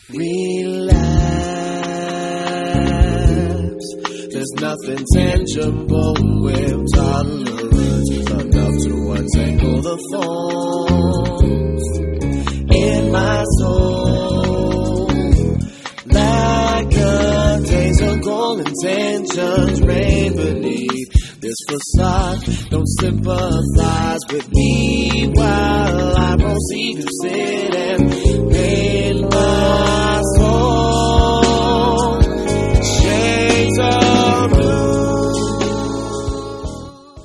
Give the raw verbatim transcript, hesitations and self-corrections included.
Relax. There's nothing tangible with tolerance enough to untangle the thorns in my soul. Like a days of gold intentions rain beneath this facade. Don't sympathize with me while